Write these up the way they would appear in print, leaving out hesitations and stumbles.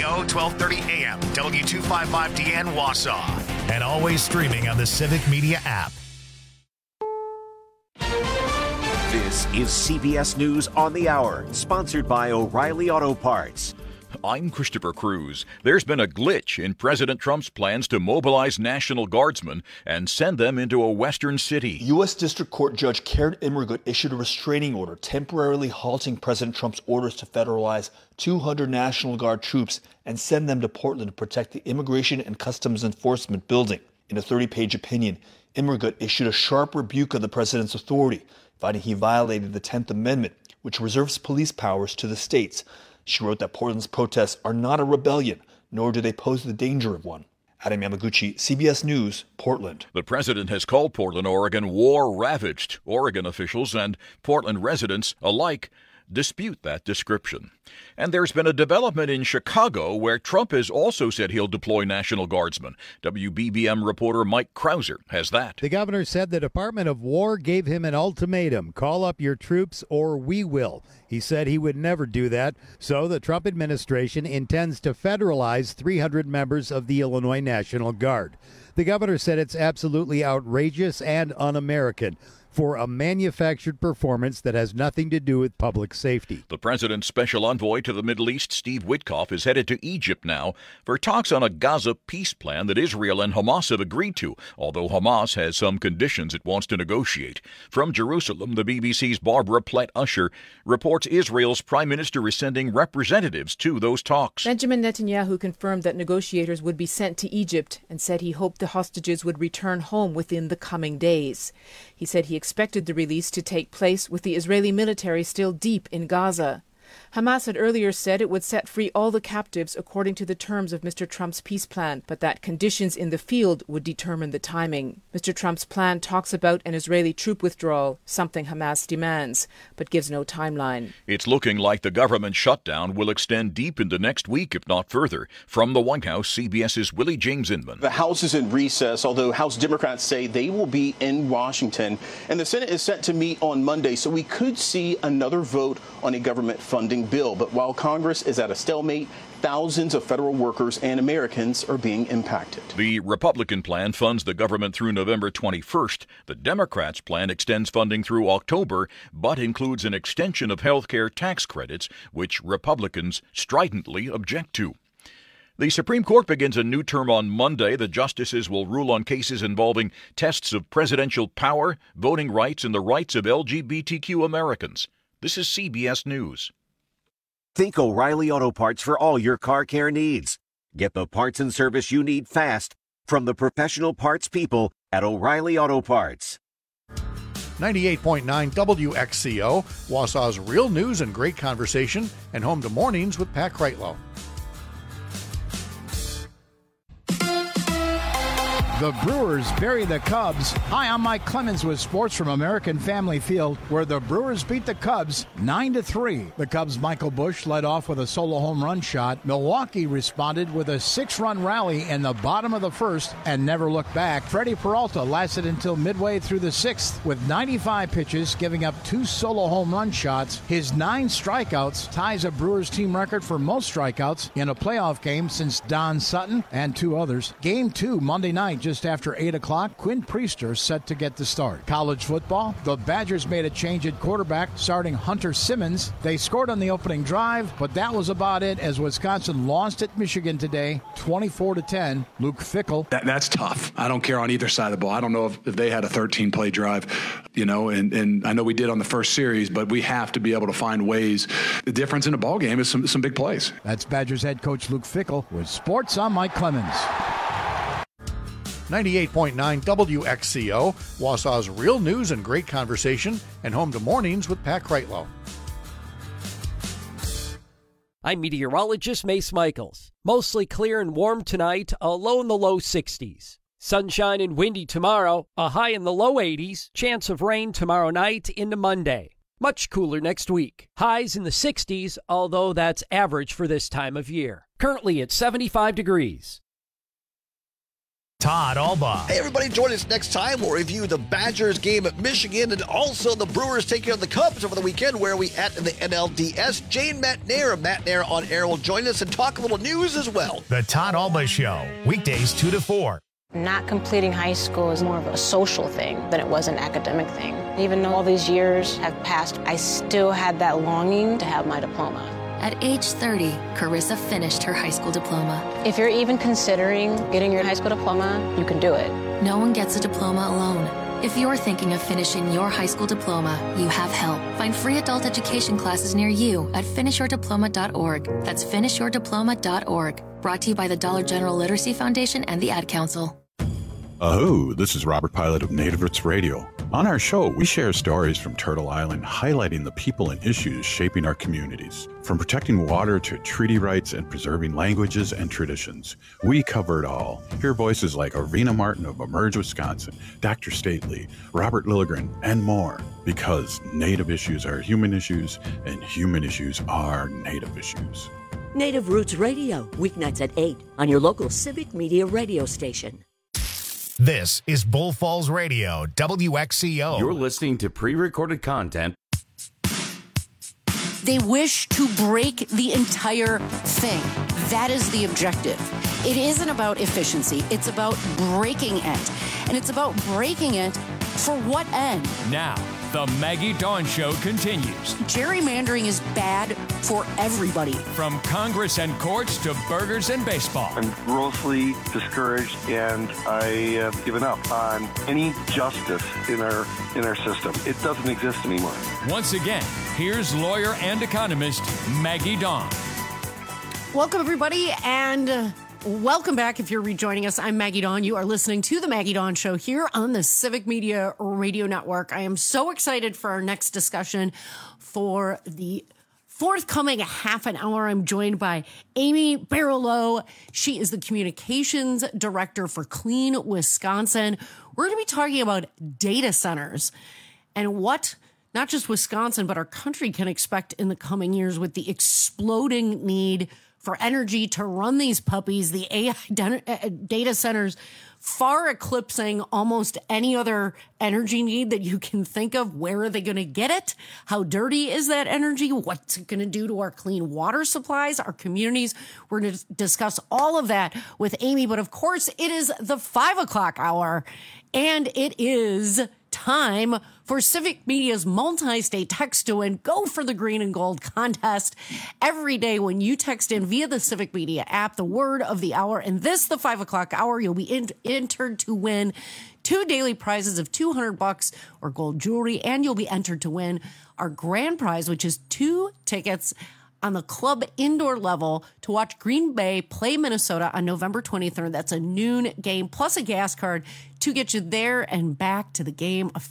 WXCO 1230 AM, W255DN Wausau, and always streaming on the Civic Media app. This is CBS News on the Hour, sponsored by O'Reilly Auto Parts. I'm Christopher Cruz. There's been a glitch in President Trump's plans to mobilize National Guardsmen and send them into a western city. U.S. District Court Judge Karen Immergut issued a restraining order temporarily halting President Trump's orders to federalize 200 National Guard troops and send them to Portland to protect the Immigration and Customs Enforcement building. In a 30-page opinion, Immergut issued a sharp rebuke of the president's authority, finding he violated the 10th Amendment, which reserves police powers to the states. She wrote that Portland's protests are not a rebellion, nor do they pose the danger of one. Adam Yamaguchi, CBS News, Portland. The president has called Portland, Oregon, war-ravaged. Oregon officials and Portland residents alike dispute that description. And there's been a development in Chicago where Trump has also said he'll deploy National Guardsmen. WBBM reporter Mike Krauser has that. The governor said the Department of War gave him an ultimatum: call up your troops or we will. He said he would never do that, so the Trump administration intends to federalize 300 members of the Illinois National Guard. The governor said it's absolutely outrageous and un-American for a manufactured performance that has nothing to do with public safety. The president's special envoy to the Middle East, Steve Witkoff, is headed to Egypt now for talks on a Gaza peace plan that Israel and Hamas have agreed to, although Hamas has some conditions it wants to negotiate. From Jerusalem, the BBC's Barbara Plett-Usher reports Israel's prime minister is sending representatives to those talks. Benjamin Netanyahu confirmed that negotiators would be sent to Egypt and said he hoped the hostages would return home within the coming days. He said he expected the release to take place with the Israeli military still deep in Gaza. Hamas had earlier said it would set free all the captives according to the terms of Mr. Trump's peace plan, but that conditions in the field would determine the timing. Mr. Trump's plan talks about an Israeli troop withdrawal, something Hamas demands, but gives no timeline. It's looking like the government shutdown will extend deep into next week, if not further. From the White House, CBS's Willie James Inman. The House is in recess, although House Democrats say they will be in Washington, and the Senate is set to meet on Monday, so we could see another vote on a government funding bill. But while Congress is at a stalemate, thousands of federal workers and Americans are being impacted. The Republican plan funds the government through November 21st. The Democrats' plan extends funding through October, but includes an extension of health care tax credits, which Republicans stridently object to. The Supreme Court begins a new term on Monday. The justices will rule on cases involving tests of presidential power, voting rights, and the rights of LGBTQ Americans. This is CBS News. Think O'Reilly Auto Parts for all your car care needs. Get the parts and service you need fast from the professional parts people at O'Reilly Auto Parts. 98.9 WXCO, Wausau's real news and great conversation, and home to mornings with Pat Kreitlow. The Brewers bury the Cubs. Hi, I'm Mike Clemens with sports from American Family Field, where the Brewers beat the Cubs 9-3. The Cubs' Michael Busch led off with a solo home run shot. Milwaukee responded with a 6-run rally in the bottom of the first and never looked back. Freddie Peralta lasted until midway through the sixth with 95 pitches, giving up 2 solo home run shots. His 9 strikeouts ties a Brewers team record for most strikeouts in a playoff game since Don Sutton and 2 others. Game 2 Monday night, just after 8 o'clock, Quinn Priester set to get the start. College football, the Badgers made a change at quarterback, starting Hunter Simmons. They scored on the opening drive, but that was about it as Wisconsin lost at Michigan today, 24-10. Luke Fickell. That's tough. I don't care on either side of the ball. I don't know if they had a 13-play drive, and I know we did on the first series, but we have to be able to find ways. The difference in a ball game is some big plays. That's Badgers head coach Luke Fickell with sports. I'm Mike Clemens. 98.9 WXCO, Wausau's real news and great conversation, and home to mornings with Pat Kreitlow. I'm meteorologist Mace Michaels. Mostly clear and warm tonight, a low in the low 60s. Sunshine and windy tomorrow, a high in the low 80s. Chance of rain tomorrow night into Monday. Much cooler next week. Highs in the 60s, although that's average for this time of year. Currently at 75 degrees. Todd Alba. Hey, everybody, join us next time. We'll review the Badgers game at Michigan and also the Brewers taking on the Cubs over the weekend. Where are we at in the NLDS? Jane Matt Nair of Matt Nair on Air will join us and talk a little news as well. The Todd Alba Show, weekdays 2 to 4. Not completing high school is more of a social thing than it was an academic thing. Even though all these years have passed, I still had that longing to have my diploma. At age 30, Carissa finished her high school diploma. If you're even considering getting your high school diploma, you can do it. No one gets a diploma alone. If you're thinking of finishing your high school diploma, you have help. Find free adult education classes near you at finishyourdiploma.org. That's finishyourdiploma.org. Brought to you by the Dollar General Literacy Foundation and the Ad Council. Aho, this is Robert Pilot of Native Roots Radio. On our show, we share stories from Turtle Island highlighting the people and issues shaping our communities. From protecting water to treaty rights and preserving languages and traditions, we cover it all. Hear voices like Arena Martin of Emerge, Wisconsin, Dr. Stately, Robert Lilligren, and more. Because Native issues are human issues, and human issues are Native issues. Native Roots Radio, weeknights at 8 on your local Civic Media radio station. This is Bull Falls Radio, WXCO. You're listening to pre-recorded content. They wish to break the entire thing. That is the objective. It isn't about efficiency. It's about breaking it. And it's about breaking it for what end? Now, the Maggie Dawn Show continues. Gerrymandering is bad for everybody. From Congress and courts to burgers and baseball. I'm grossly discouraged, and I have given up on any justice in our system. It doesn't exist anymore. Once again, here's lawyer and economist Maggie Dawn. Welcome, everybody, and welcome back. If you're rejoining us, I'm Maggie Dawn. You are listening to the Maggie Dawn Show here on the Civic Media Radio Network. I am so excited for our next discussion. For the forthcoming half an hour, I'm joined by Amy Barlow. She is the communications director for Clean Wisconsin. We're going to be talking about data centers and what not just Wisconsin, but our country can expect in the coming years with the exploding need for energy to run these puppies, the AI data centers far eclipsing almost any other energy need that you can think of. Where are they going to get it? How dirty is that energy? What's it going to do to our clean water supplies, our communities? We're going to discuss all of that with Amy. But of course, it is the 5 o'clock hour, and it is time for Civic Media's multi-state text to win. Go for the green and gold contest every day when you text in via the Civic Media app the word of the hour. And this, the 5 o'clock hour, you'll be entered to win 2 daily prizes of $200 or gold jewelry, and you'll be entered to win our grand prize, which is 2 tickets on the club indoor level to watch Green Bay play Minnesota on November 23rd. That's a noon game, plus a gas card to get you there and back to the game, a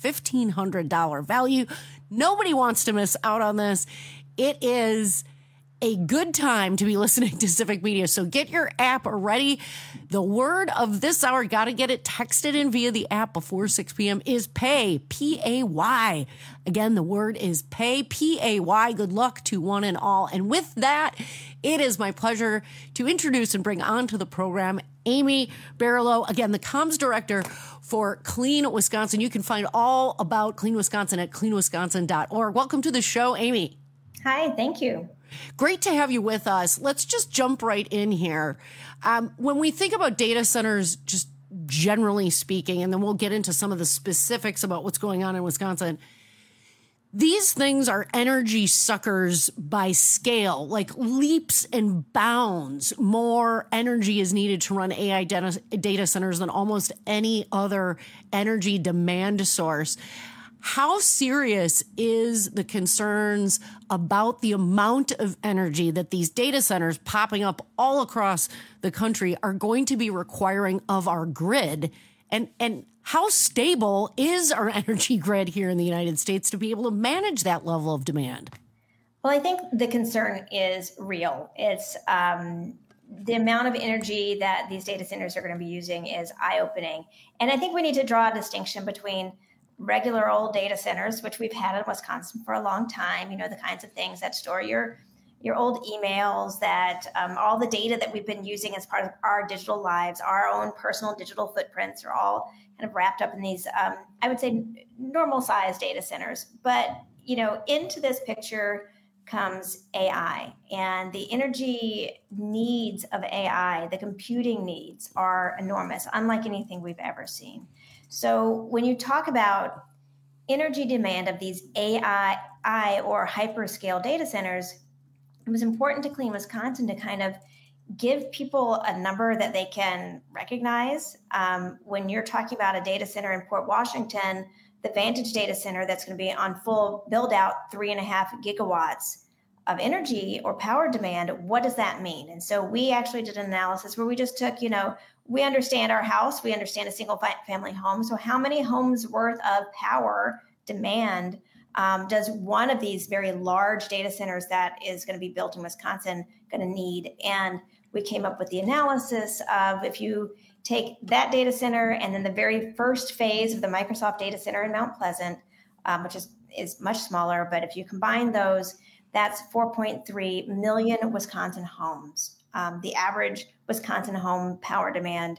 $1,500 value. Nobody wants to miss out on this. It is a good time to be listening to Civic Media. So get your app ready. The word of this hour, got to get it texted in via the app before 6 p.m. is pay, P-A-Y. Again, the word is pay, P-A-Y. Good luck to one and all. And with that, it is my pleasure to introduce and bring on to the program Amy Barlow, again, the comms director for Clean Wisconsin. You can find all about Clean Wisconsin at cleanwisconsin.org. Welcome to the show, Amy. Hi, thank you. Great to have you with us. Let's just jump right in here. When we think about data centers, just generally speaking, and then we'll get into some of the specifics about what's going on in Wisconsin, these things are energy suckers by scale, like leaps and bounds. More energy is needed to run AI data centers than almost any other energy demand source. How serious is the concerns about the amount of energy that these data centers popping up all across the country are going to be requiring of our grid? And how stable is our energy grid here in the United States to be able to manage that level of demand? Well, I think the concern is real. It's the amount of energy that these data centers are going to be using is eye-opening. And I think we need to draw a distinction between regular old data centers, which we've had in Wisconsin for a long time, you know, the kinds of things that store your your old emails, that all the data that we've been using as part of our digital lives, our own personal digital footprints are all kind of wrapped up in these, I would say, normal size data centers. But, into this picture comes AI, and the energy needs of AI, the computing needs are enormous, unlike anything we've ever seen. So when you talk about energy demand of these AI or hyperscale data centers, it was important to Clean Wisconsin to kind of give people a number that they can recognize. When you're talking about a data center in Port Washington, the Vantage data center that's going to be on full build out 3.5 gigawatts of energy or power demand, what does that mean? And so we actually did an analysis where we just took, we understand our house, we understand a single family home. So how many homes worth of power demand does one of these very large data centers that is going to be built in Wisconsin going to need? And we came up with the analysis of, if you take that data center and then the very first phase of the Microsoft data center in Mount Pleasant, which is much smaller, but if you combine those, that's 4.3 million Wisconsin homes. The average Wisconsin home power demand,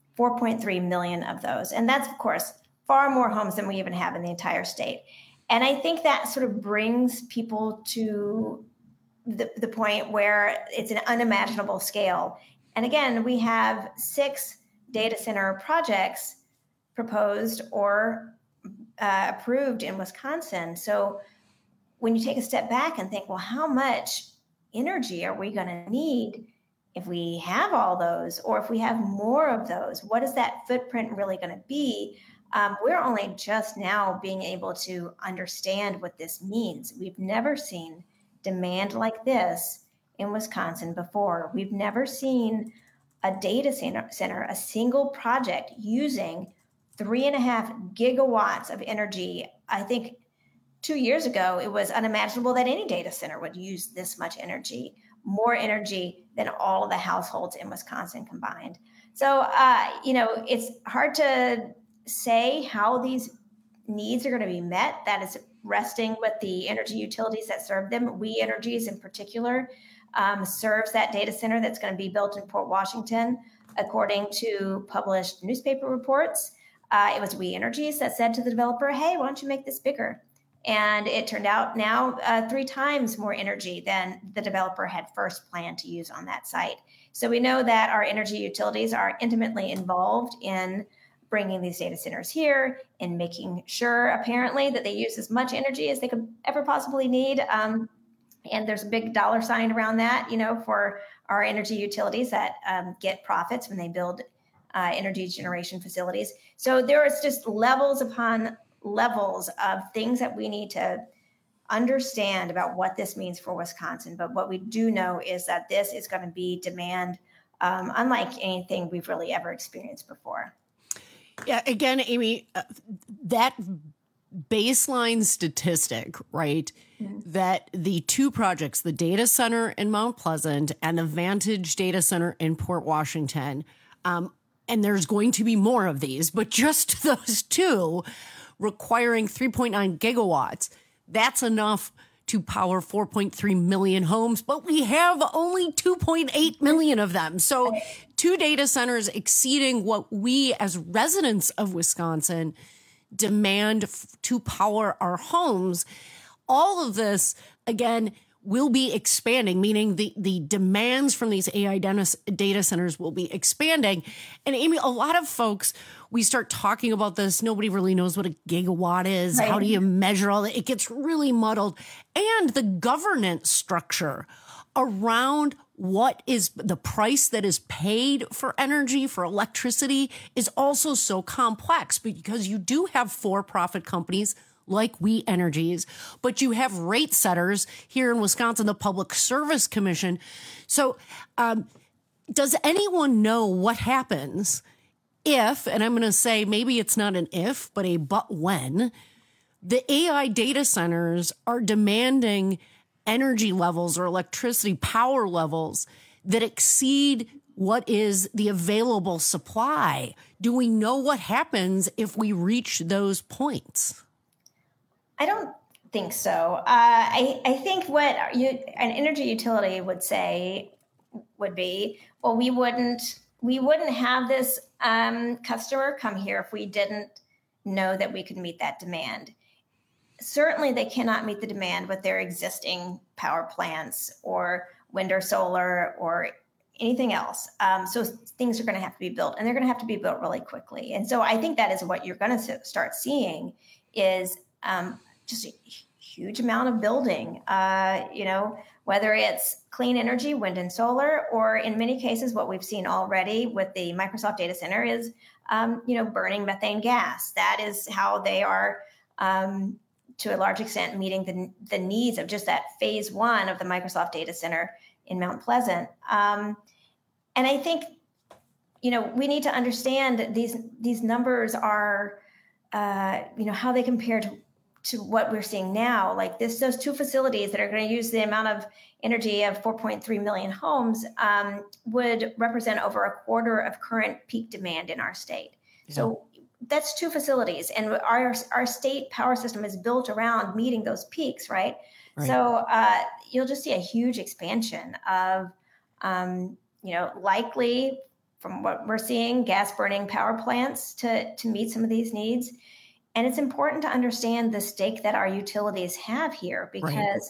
4.3 million of those. And that's, of course, far more homes than we even have in the entire state. And I think that sort of brings people to the point where it's an unimaginable scale. And again, we have 6 data center projects proposed or approved in Wisconsin. So when you take a step back and think, well, how much energy are we going to need if we have all those, or if we have more of those? What is that footprint really going to be? We're only just now being able to understand what this means. We've never seen demand like this in Wisconsin before. We've never seen a data center, a single project using 3.5 gigawatts of energy. I think 2 years ago, it was unimaginable that any data center would use this much energy, more energy than all of the households in Wisconsin combined. So, it's hard to say how these needs are going to be met. That is resting with the energy utilities that serve them. We Energies in particular serves that data center that's going to be built in Port Washington. According to published newspaper reports, it was We Energies that said to the developer, hey, why don't you make this bigger? And it turned out now 3 times more energy than the developer had first planned to use on that site. So we know that our energy utilities are intimately involved in bringing these data centers here and making sure, apparently, that they use as much energy as they could ever possibly need. And there's a big dollar sign around that, for our energy utilities that get profits when they build energy generation facilities. So there is just levels upon levels of things that we need to understand about what this means for Wisconsin. But what we do know is that this is going to be demand unlike anything we've really ever experienced before. Yeah, again, Amy, that baseline statistic, right, that the 2 projects, the data center in Mount Pleasant and the Vantage data center in Port Washington, and there's going to be more of these, but just those 2 requiring 3.9 gigawatts, that's enough to power 4.3 million homes, but we have only 2.8 million of them. So 2 data centers exceeding what we as residents of Wisconsin demand to power our homes. All of this, again, will be expanding, meaning the demands from these AI data centers will be expanding. And Amy, a lot of folks, we start talking about this, nobody really knows what a gigawatt is. Right. How do you measure all that? It gets really muddled. And the governance structure around what is the price that is paid for energy, for electricity, is also so complex, because you do have for-profit companies like We Energies, but you have rate setters here in Wisconsin, the Public Service Commission. So does anyone know what happens if, and I'm going to say maybe it's not an if, but a but when, the AI data centers are demanding energy levels or electricity power levels that exceed what is the available supply? Do we know what happens if we reach those points? I don't think so. I think what an energy utility would say would be, well, we wouldn't have this customer come here if we didn't know that we could meet that demand. Certainly, they cannot meet the demand with their existing power plants or wind or solar or anything else. So things are going to have to be built, and they're going to have to be built really quickly. And so I think that is what you're going to start seeing is just a huge amount of building, whether it's clean energy, wind and solar, or in many cases, what we've seen already with the Microsoft data center is, burning methane gas. That is how they are, to a large extent, meeting the needs of just that phase one of the Microsoft data center in Mount Pleasant. And I think, we need to understand these numbers are, how they compare to what we're seeing now. Like those two facilities that are going to use the amount of energy of 4.3 million homes would represent over a quarter of current peak demand in our state. Yeah. So that's two facilities, and our state power system is built around meeting those peaks, right? So you'll just see a huge expansion of, likely from what we're seeing, gas burning power plants to meet some of these needs. And it's important to understand the stake that our utilities have here because,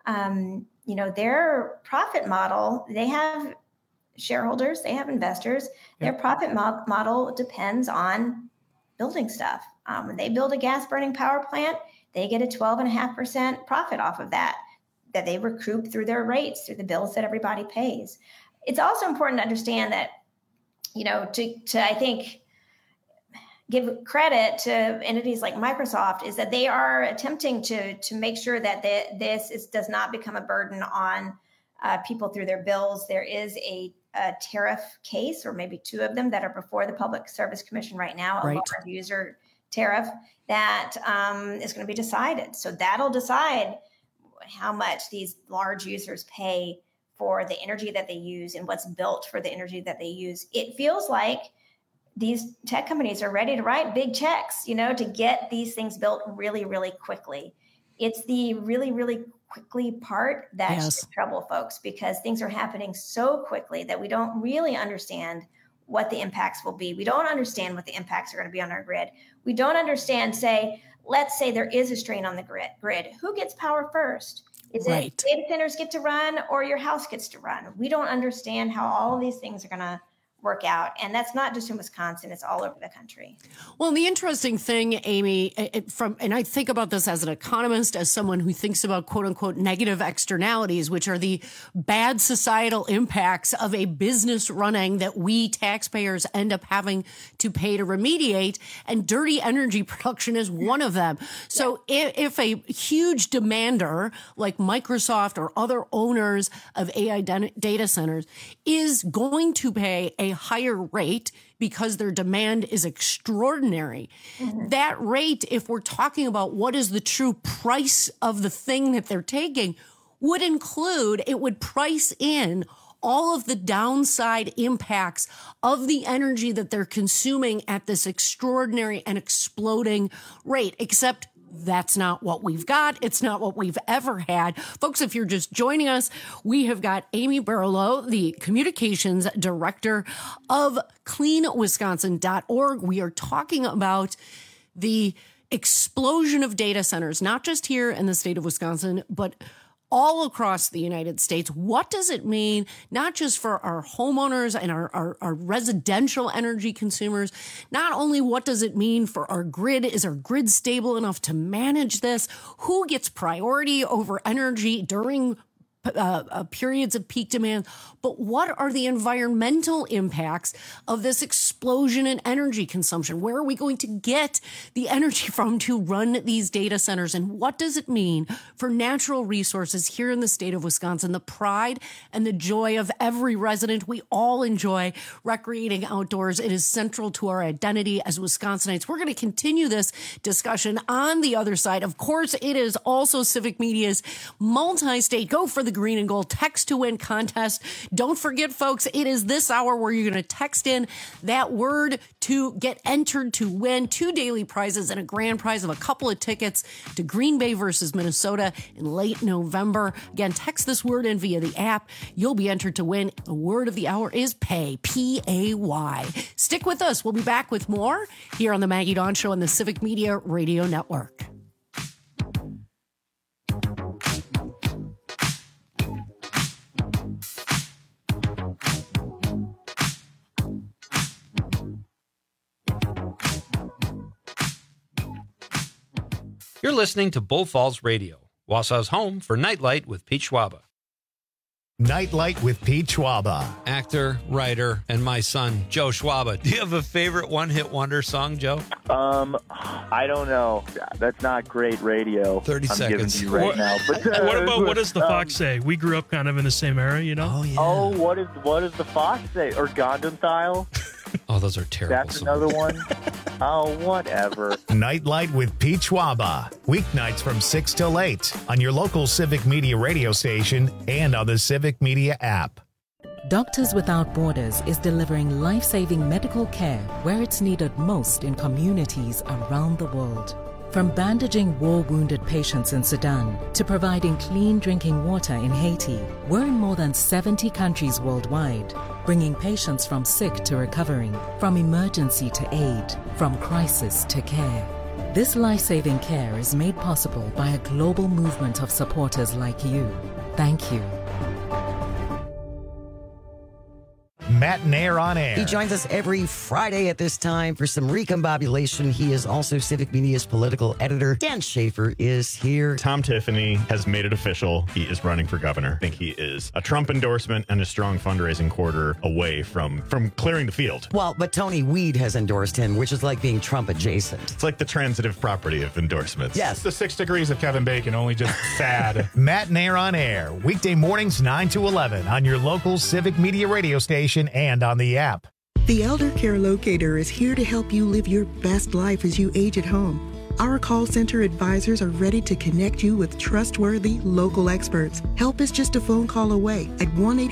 their profit model, they have shareholders, they have investors. Their profit model depends on building stuff. When they build a gas burning power plant, they get a 12.5% profit off of that they recoup through their rates, through the bills that everybody pays. It's also important to understand that, to I think, give credit to entities like Microsoft is that they are attempting to make sure that this does not become a burden on people through their bills. There is a tariff case, or maybe two of them, that are before the Public Service Commission right now, a lower user tariff that is going to be decided. So that'll decide how much these large users pay for the energy that they use and what's built for the energy that they use. It feels like these tech companies are ready to write big checks, to get these things built really, really quickly. It's the really, really quickly part that's in trouble, folks, because things are happening so quickly that we don't really understand what the impacts will be. We don't understand what the impacts are going to be on our grid. We don't understand, let's say there is a strain on the grid. Who gets power first? Is it data centers get to run or your house gets to run? We don't understand how all of these things are going to work out. And that's not just in Wisconsin, it's all over the country. Well, the interesting thing, Amy, and I think about this as an economist, as someone who thinks about quote unquote negative externalities, which are the bad societal impacts of a business running that we taxpayers end up having to pay to remediate. And dirty energy production is one of them. So if a huge demander like Microsoft or other owners of AI data centers is going to pay a higher rate because their demand is extraordinary. Mm-hmm. That rate, if we're talking about what is the true price of the thing that they're taking, would price in all of the downside impacts of the energy that they're consuming at this extraordinary and exploding rate, except that's not what we've got. It's not what we've ever had. Folks, if you're just joining us, we have got Amy Burlow, the communications director of cleanwisconsin.org. We are talking about the explosion of data centers, not just here in the state of Wisconsin, but all across the United States. What does it mean, not just for our homeowners and our residential energy consumers? Not only what does it mean for our grid? Is our grid stable enough to manage this? Who gets priority over energy during periods of peak demand? But what are the environmental impacts of this explosion in energy consumption? Where are we going to get the energy from to run these data centers? And what does it mean for natural resources here in the state of Wisconsin? The pride and the joy of every resident. We all enjoy recreating outdoors. It is central to our identity as Wisconsinites. We're going to continue this discussion on the other side. Of course, it is also Civic Media's multi-state Go for the the Green and Gold Text to Win contest. Don't forget, folks, it is this hour where you're going to text in that word to get entered to win 2 daily prizes and a grand prize of a couple of tickets to Green Bay versus Minnesota in late November. Again, text this word in via the app. You'll be entered to win. The word of the hour is pay, P-A-Y. Stick with us. We'll be back with more here on the Maggie Dawn Show on the Civic Media Radio Network. You're listening to Bull Falls Radio, Wausau's home for Nightlight with Pete Schwaba. Nightlight with Pete Schwaba. Actor, writer, and my son, Joe Schwaba. Do you have a favorite one-hit wonder song, Joe? I don't know. That's not great radio. 30 I'm seconds. Giving you right now. But, what does the Fox say? We grew up kind of in the same era, you know? Oh, yeah. Oh, what does the Fox say? Or Gundam Style? Oh, those are terrible. That's songs. another one. Oh, whatever. Nightlight with Pete Schwaba. Weeknights from 6 till 8 on your local Civic Media radio station and on the Civic Media app. Doctors Without Borders is delivering life-saving medical care where it's needed most in communities around the world. From bandaging war-wounded patients in Sudan to providing clean drinking water in Haiti, we're in more than 70 countries worldwide, bringing patients from sick to recovering, from emergency to aid, from crisis to care. This life-saving care is made possible by a global movement of supporters like you. Thank you. Matt Nair on air. He joins us every Friday at this time for some recombobulation. He is also Civic Media's political editor. Dan Schaefer is here. Tom Tiffany has made it official. He is running for governor. I think he is a Trump endorsement and a strong fundraising quarter away from clearing the field. Well, but Tony Weed has endorsed him, which is like being Trump adjacent. It's like the transitive property of endorsements. Yes. The 6 degrees of Kevin Bacon, only just sad. Matt Nair on air. Weekday mornings 9 to 11 on your local Civic Media radio station and on the app. The Elder Care Locator is here to help you live your best life as you age at home. Our call center advisors are ready to connect you with trustworthy local experts. Help is just a phone call away at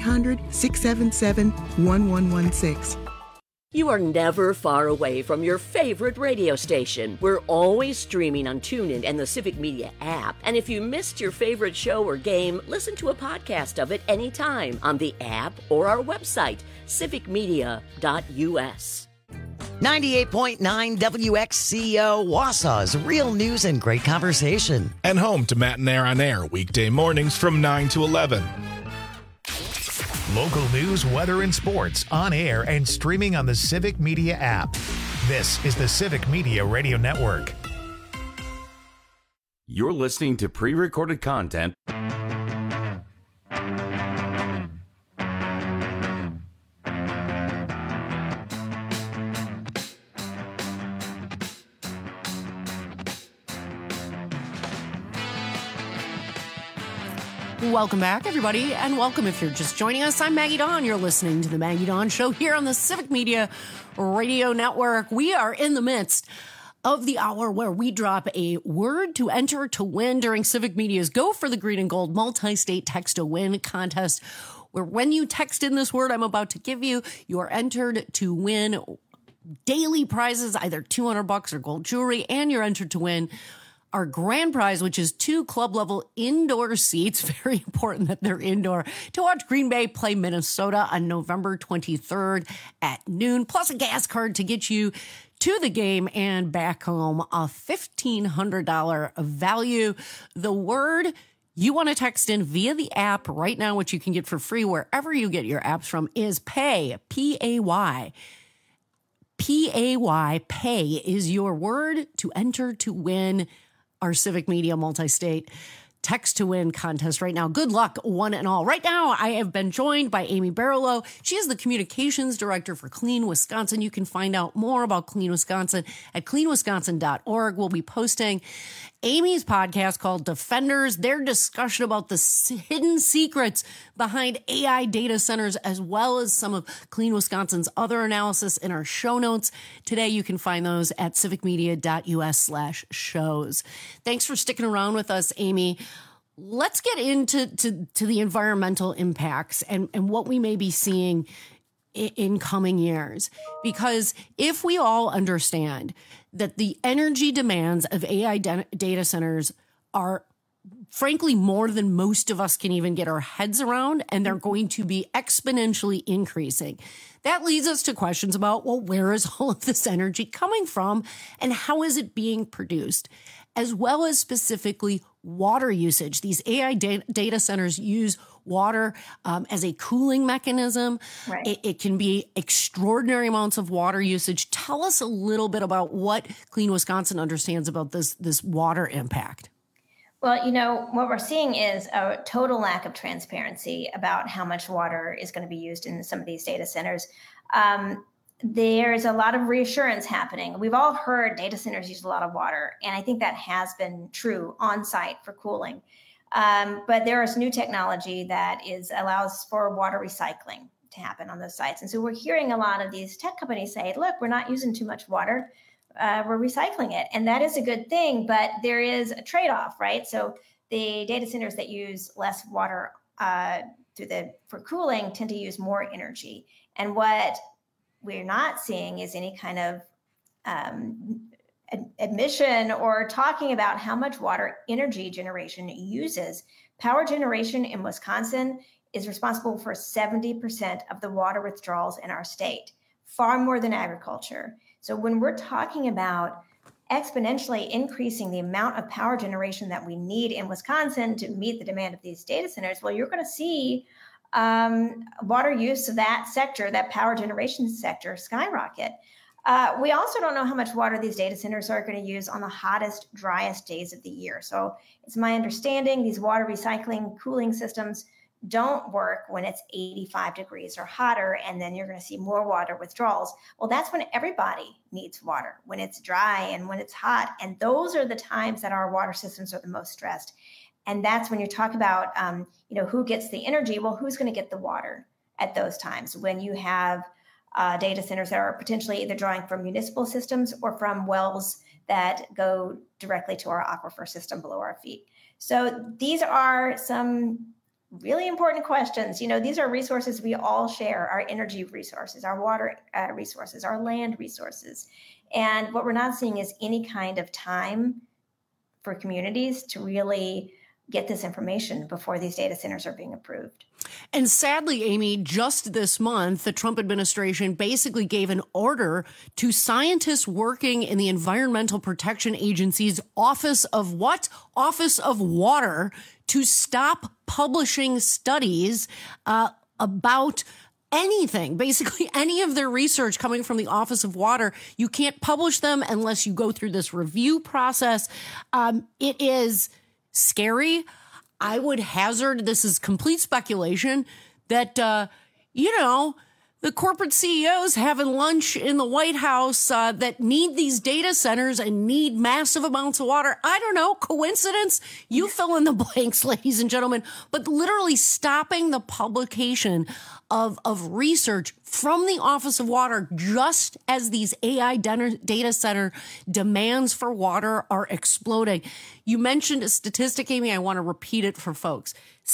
1-800-677-1116. You are never far away from your favorite radio station. We're always streaming on TuneIn and the Civic Media app. And if you missed your favorite show or game, listen to a podcast of it anytime on the app or our website, civicmedia.us. 98.9 WXCO, Wausau's real news and great conversation. And home to Matt Nair on air, weekday mornings from 9 to 11. Local news, weather, and sports on air and streaming on the Civic Media app. This is the Civic Media Radio Network. You're listening to pre-recorded content. Welcome back, everybody, and welcome if you're just joining us. I'm Maggie Dawn. You're listening to the Maggie Dawn Show here on the Civic Media Radio Network. We are in the midst of the hour where we drop a word to enter to win during Civic Media's Go for the Green and Gold multi-state text to win contest, where when you text in this word I'm about to give you, you are entered to win daily prizes, either $200 or gold jewelry, and you're entered to win our grand prize, which is 2 club-level indoor seats, very important that they're indoor, to watch Green Bay play Minnesota on November 23rd at noon, plus a gas card to get you to the game and back home, a $1,500 value. The word you want to text in via the app right now, which you can get for free wherever you get your apps from, is PAY, P-A-Y. P-A-Y, pay is your word to enter to win our Civic Media multi-state text to win contest right now. Good luck, one and all. Right now, I have been joined by Amy Barlow. She is the communications director for Clean Wisconsin. You can find out more about Clean Wisconsin at cleanwisconsin.org. We'll be posting Amy's podcast called Defenders, their discussion about the hidden secrets behind AI data centers, as well as some of Clean Wisconsin's other analysis in our show notes. Today, you can find those at civicmedia.us/shows. Thanks for sticking around with us, Amy. let's get into the environmental impacts and what we may be seeing in coming years. Because if we all understand that the energy demands of AI data centers are frankly more than most of us can even get our heads around, and they're going to be exponentially increasing, that leads us to questions about, well, where is all of this energy coming from and how is it being produced? As well as specifically water usage. These AI data centers use water as a cooling mechanism. Right. It can be extraordinary amounts of water usage. Tell us a little bit about what Clean Wisconsin understands about this water impact. Well, what we're seeing is a total lack of transparency about how much water is going to be used in some of these data centers. There's a lot of reassurance happening. We've all heard data centers use a lot of water, and I think that has been true on site for cooling. But there is new technology that allows for water recycling to happen on those sites. And so we're hearing a lot of these tech companies say, look, we're not using too much water. We're recycling it. And that is a good thing, but there is a trade-off, right? So the data centers that use less water for cooling tend to use more energy. And what we're not seeing is any kind of admission or talking about how much water energy generation uses. Power generation in Wisconsin is responsible for 70% of the water withdrawals in our state, far more than agriculture. So when we're talking about exponentially increasing the amount of power generation that we need in Wisconsin to meet the demand of these data centers, well, you're going to see water use of that sector, that power generation sector, skyrocket. We also don't know how much water these data centers are going to use on the hottest, driest days of the year. So it's my understanding these water recycling cooling systems don't work when it's 85 degrees or hotter, and then you're going to see more water withdrawals. Well, that's when everybody needs water, when it's dry and when it's hot. And those are the times that our water systems are the most stressed. And that's when you talk about, who gets the energy. Well, who's going to get the water at those times when you have data centers that are potentially either drawing from municipal systems or from wells that go directly to our aquifer system below our feet. So these are some really important questions. These are resources we all share, our energy resources, our water resources, our land resources. And what we're not seeing is any kind of time for communities to really get this information before these data centers are being approved. And sadly, Amy, just this month, the Trump administration basically gave an order to scientists working in the Environmental Protection Agency's Office of what? Office of Water, to stop publishing studies about anything, basically any of their research coming from the Office of Water. You can't publish them unless you go through this review process. It is scary. I would hazard, this is complete speculation, that, the corporate CEOs having lunch in the White House that need these data centers and need massive amounts of water. I don't know, coincidence? You fill in the blanks, ladies and gentlemen. But literally stopping the publication of research from the Office of Water just as these AI data center demands for water are exploding. You mentioned a statistic, Amy. I want to repeat it for folks.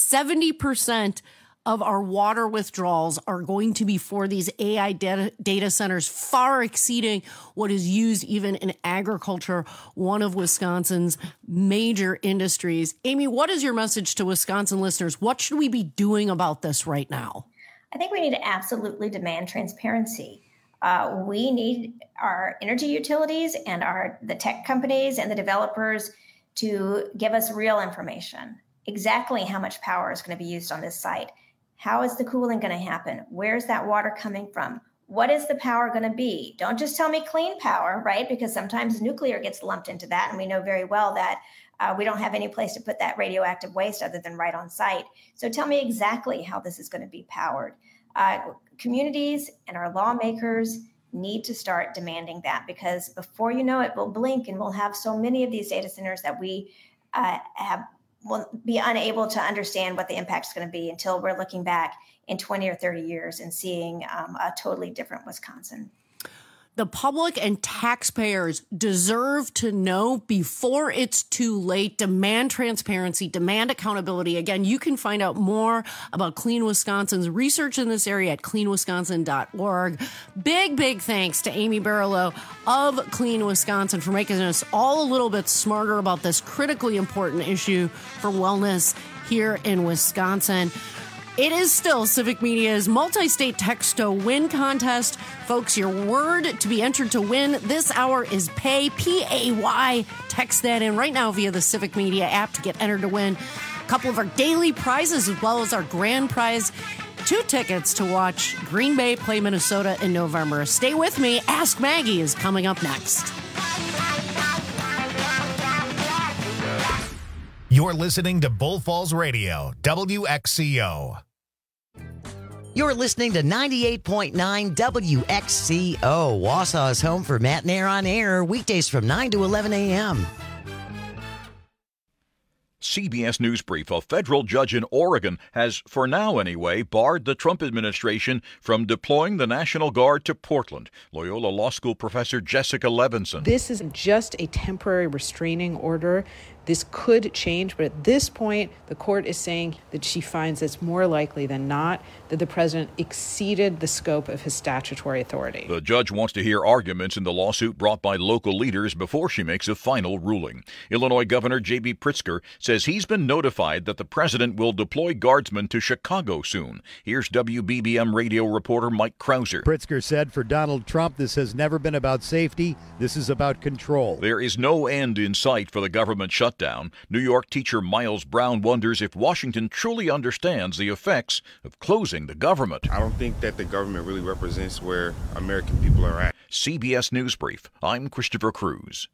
70% of our water withdrawals are going to be for these AI data centers, far exceeding what is used even in agriculture, one of Wisconsin's major industries. Amy, what is your message to Wisconsin listeners? What should we be doing about this right now? I think we need to absolutely demand transparency. We need our energy utilities and the tech companies and the developers to give us real information. Exactly how much power is going to be used on this site. How is the cooling going to happen? Where's that water coming from? What is the power going to be? Don't just tell me clean power, right? Because sometimes nuclear gets lumped into that. And we know very well that we don't have any place to put that radioactive waste other than right on site. So tell me exactly how this is going to be powered. Communities and our lawmakers need to start demanding that, because before you know it, we'll blink and we'll have so many of these data centers that we will be unable to understand what the impact is going to be until we're looking back in 20 or 30 years and seeing a totally different Wisconsin. The public and taxpayers deserve to know before it's too late. Demand transparency, demand accountability. Again, you can find out more about Clean Wisconsin's research in this area at cleanwisconsin.org. Big thanks to Amy Barlow of Clean Wisconsin for making us all a little bit smarter about this critically important issue for wellness here in Wisconsin. It is still Civic Media's multi-state text-to-win contest. Folks, your word to be entered to win this hour is PAY, P-A-Y. Text that in right now via the Civic Media app to get entered to win a couple of our daily prizes as well as our grand prize, 2 tickets to watch Green Bay play Minnesota in November. Stay with me. Ask Maggie is coming up next. You're listening to Bull Falls Radio, WXCO. You're listening to 98.9 WXCO, Wausau's home for Matt and Air on Air, weekdays from 9 to 11 a.m. CBS News Brief. A federal judge in Oregon has, for now anyway, barred the Trump administration from deploying the National Guard to Portland. Loyola Law School professor Jessica Levinson. This is just a temporary restraining order. This could change, but at this point, the court is saying that she finds it's more likely than not that the president exceeded the scope of his statutory authority. The judge wants to hear arguments in the lawsuit brought by local leaders before she makes a final ruling. Illinois Governor J.B. Pritzker says he's been notified that the president will deploy guardsmen to Chicago soon. Here's WBBM radio reporter Mike Krauser. Pritzker said for Donald Trump, this has never been about safety. This is about control. There is no end in sight for the government shutdown. New York teacher Miles Brown wonders if Washington truly understands the effects of closing the government. I don't think that the government really represents where American people are at. CBS News Brief. I'm Christopher Cruz.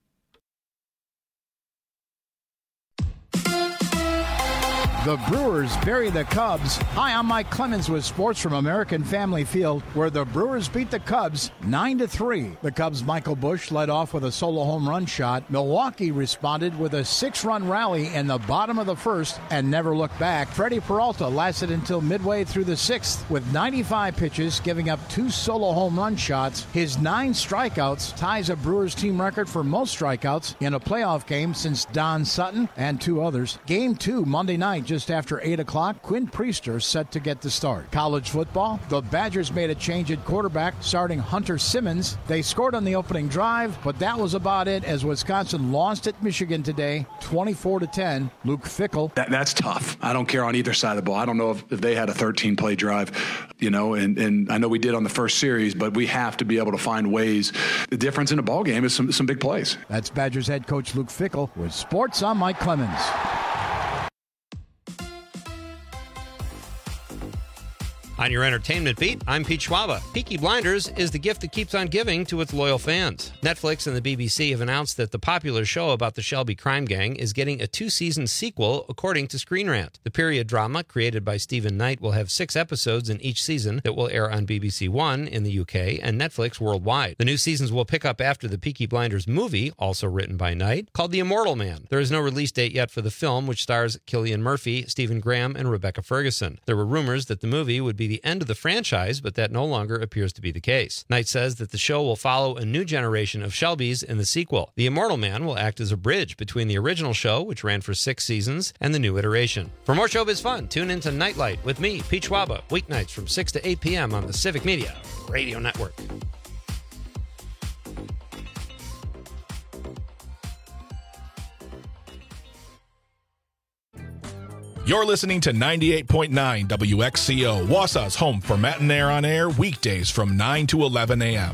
The Brewers bury the Cubs. Hi, I'm Mike Clemens with sports from American Family Field, where the Brewers beat the Cubs 9-3. The Cubs' Michael Busch led off with a solo home run shot. Milwaukee responded with a 6-run rally in the bottom of the first and never looked back. Freddie Peralta lasted until midway through the sixth with 95 pitches, giving up 2 solo home run shots. His 9 strikeouts ties a Brewers team record for most strikeouts in a playoff game since Don Sutton and 2 others. Game 2 Monday night, just after 8 o'clock, Quinn Priester set to get the start. College football, the Badgers made a change at quarterback, starting Hunter Simmons. They scored on the opening drive, but that was about it as Wisconsin lost at Michigan today, 24-10. Luke Fickell. That's tough. I don't care on either side of the ball. I don't know if they had a 13-play drive, and I know we did on the first series, but we have to be able to find ways. The difference in a ball game is some big plays. That's Badgers head coach Luke Fickell with sports. I'm Mike Clemens. On your entertainment beat, I'm Pete Schwaba. Peaky Blinders is the gift that keeps on giving to its loyal fans. Netflix and the BBC have announced that the popular show about the Shelby crime gang is getting a 2-season sequel, according to Screen Rant. The period drama, created by Stephen Knight, will have 6 episodes in each season that will air on BBC One in the UK and Netflix worldwide. The new seasons will pick up after the Peaky Blinders movie, also written by Knight, called The Immortal Man. There is no release date yet for the film, which stars Cillian Murphy, Stephen Graham, and Rebecca Ferguson. There were rumors that the movie would be the end of the franchise, but that no longer appears to be the case. Knight says that the show will follow a new generation of Shelbys in the sequel. The Immortal Man will act as a bridge between the original show, which ran for 6 seasons, and the new iteration. For more showbiz fun, tune into Nightlight with me, Pete Schwaba, weeknights from 6 to 8 p.m. on the Civic Media Radio Network. You're listening to 98.9 WXCO, Wausau's home for Matt and Air on Air, weekdays from 9 to 11 a.m.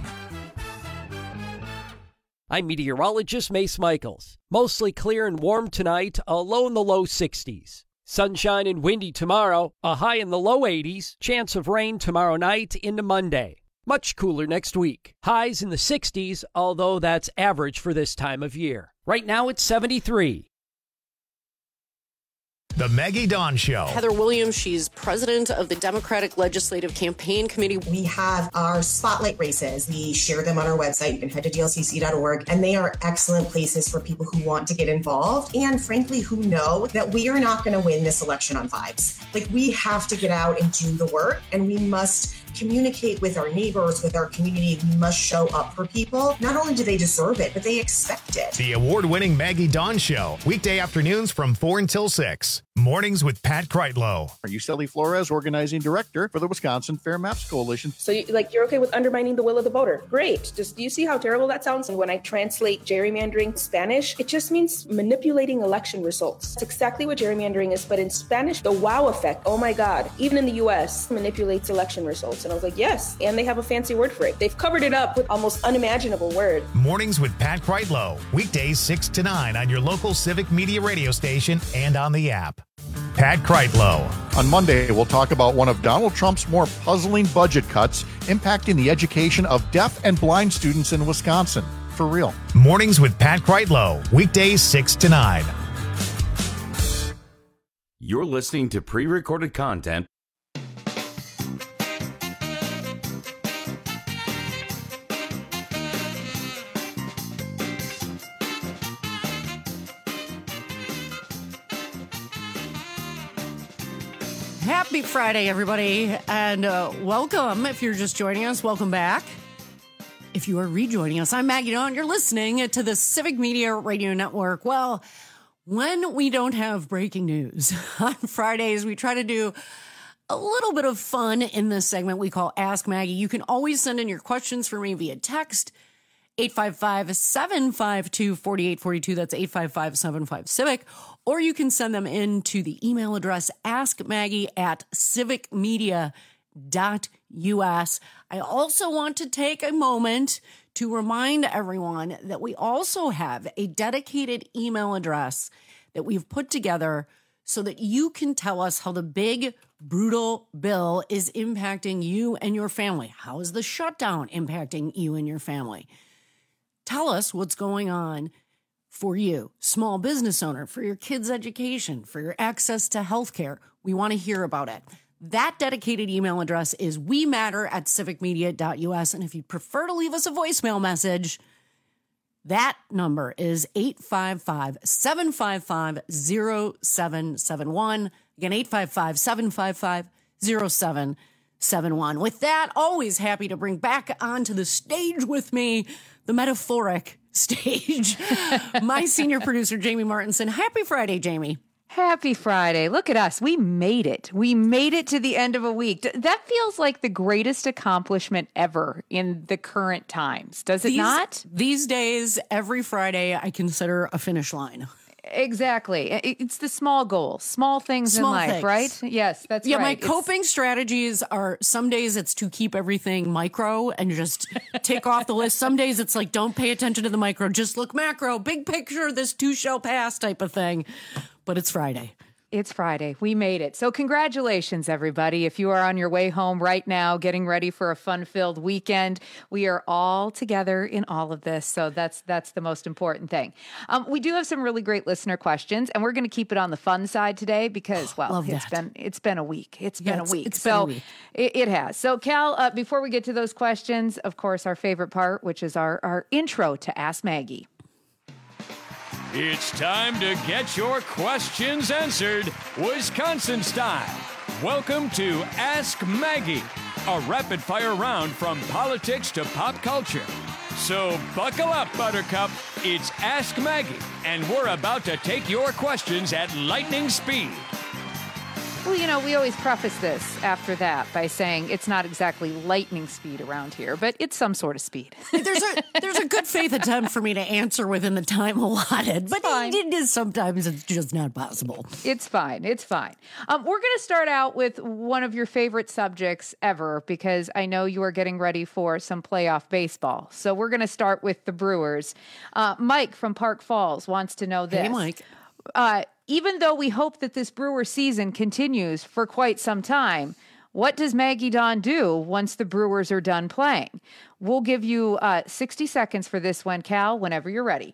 I'm meteorologist Mace Michaels. Mostly clear and warm tonight, a low in the low 60s. Sunshine and windy tomorrow, a high in the low 80s. Chance of rain tomorrow night into Monday. Much cooler next week. Highs in the 60s, although that's average for this time of year. Right now it's 73. The Maggie Dawn Show. Heather Williams, she's president of the Democratic Legislative Campaign Committee. We have our spotlight races. We share them on our website. You can head to dlcc.org, and they are excellent places for people who want to get involved and, frankly, who know that we are not going to win this election on vibes. Like, we have to get out and do the work, and we must communicate with our neighbors, with our community. We must show up for people. Not only do they deserve it, but they expect it. The award-winning Maggie Dawn Show, weekday afternoons from 4 until 6. Mornings with Pat Kreitlow. Are you Sally Flores, organizing director for the Wisconsin Fair Maps Coalition? So you're okay with undermining the will of the voter. Great. Do you see how terrible that sounds? And when I translate gerrymandering Spanish, it just means manipulating election results. It's exactly what gerrymandering is, but in Spanish, the wow effect, oh my God, even in the US, manipulates election results. And I was like, yes, and they have a fancy word for it. They've covered it up with almost unimaginable word. Mornings with Pat Kreitlow, weekdays 6 to 9 on your local Civic Media radio station and on the app. Pat Kreitlow. On Monday, we'll talk about one of Donald Trump's more puzzling budget cuts impacting the education of deaf and blind students in Wisconsin. For real. Mornings with Pat Kreitlow, weekdays 6 to 9. You're listening to pre-recorded content. Happy Friday, everybody, and welcome. If you're just joining us, welcome back. If you are rejoining us, I'm Maggie Dawn. You're listening to the Civic Media Radio Network. Well, when we don't have breaking news on Fridays, we try to do a little bit of fun in this segment we call Ask Maggie. You can always send in your questions for me via text, 855-752-4842. That's 855-75-CIVIC. Or you can send them in to the email address askmaggie@civicmedia.us. I also want to take a moment to remind everyone that we also have a dedicated email address that we've put together so that you can tell us how the big, brutal bill is impacting you and your family. How is the shutdown impacting you and your family? Tell us what's going on for you, small business owner, for your kids' education, for your access to healthcare. We want to hear about it. That dedicated email address is wematter@civicmedia.us. And if you'd prefer to leave us a voicemail message, that number is 855-755-0771. Again, 855-755-0771. With that, always happy to bring back onto the stage with me, the metaphoric stage, my senior producer, Jamie Martinson. Happy Friday, Jamie. Happy Friday. Look at us. We made it. We made it to the end of a week. That feels like the greatest accomplishment ever in the current times. Does it not? These days, every Friday, I consider a finish line. Exactly. It's the small goals, small things in life, right? Yes, that's right. Yeah, my coping strategies are some days it's to keep everything micro and just tick off the list. Some days it's like, don't pay attention to the micro, just look macro, big picture, this too shall pass type of thing. But it's Friday. It's Friday. We made it. So congratulations, everybody. If you are on your way home right now, getting ready for a fun-filled weekend, we are all together in all of this. So that's the most important thing. We do have some really great listener questions, and we're going to keep it on the fun side today because, well, it's been a week. It's been a week. It has. So Cal, before we get to those questions, of course, our favorite part, which is our intro to Ask Maggie. It's time to get your questions answered, Wisconsin style. Welcome to Ask Maggie, a rapid-fire round from politics to pop culture. So buckle up, Buttercup. It's Ask Maggie, and we're about to take your questions at lightning speed. Well, you know, we always preface this after that by saying it's not exactly lightning speed around here, but it's some sort of speed. There's a good faith attempt for me to answer within the time allotted, but it is sometimes it's just not possible. It's fine. It's fine. We're going to start out with one of your favorite subjects ever because I know you are getting ready for some playoff baseball. So we're going to start with the Brewers. Mike from Park Falls wants to know this. Hey, Mike. Even though we hope that this Brewer season continues for quite some time, what does Maggie Dawn do once the Brewers are done playing? We'll give you 60 seconds for this one, Cal, whenever you're ready.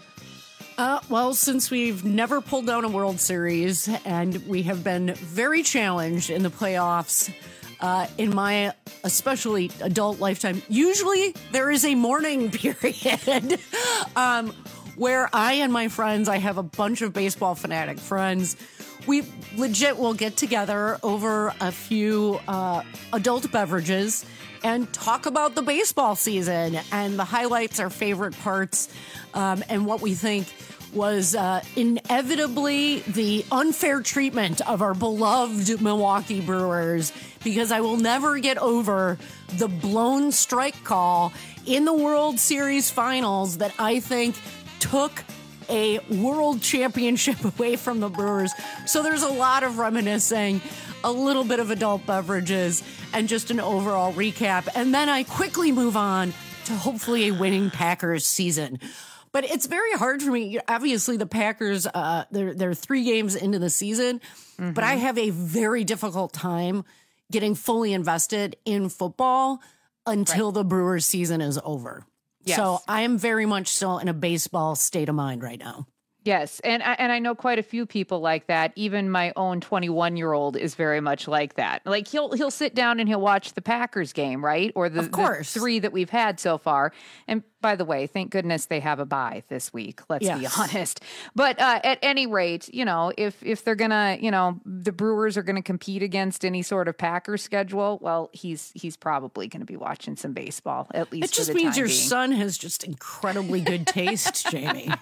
Well, since we've never pulled down a World Series and we have been very challenged in the playoffs in my especially adult lifetime, usually there is a mourning period. where I and my friends, I have a bunch of baseball fanatic friends. We legit will get together over a few adult beverages and talk about the baseball season and the highlights, our favorite parts, and what we think was inevitably the unfair treatment of our beloved Milwaukee Brewers, because I will never get over the blown strike call in the World Series finals that I think took a world championship away from the Brewers. So there's a lot of reminiscing, a little bit of adult beverages, and just an overall recap. And then I quickly move on to hopefully a winning Packers season. But it's very hard for me. Obviously, the Packers, they're 3 games into the season, but I have a very difficult time getting fully invested in football until the Brewers season is over. Yes. So I am very much still in a baseball state of mind right now. Yes, and I know quite a few people like that. Even my own 21-year-old is very much like that. Like he'll sit down and he'll watch the Packers game, right? Or the 3 that we've had so far. And by the way, thank goodness they have a bye this week. Let's be honest. But at any rate, if they're gonna, the Brewers are gonna compete against any sort of Packers schedule, well, he's probably gonna be watching some baseball at least. It just means your son has just incredibly good taste, Jamie.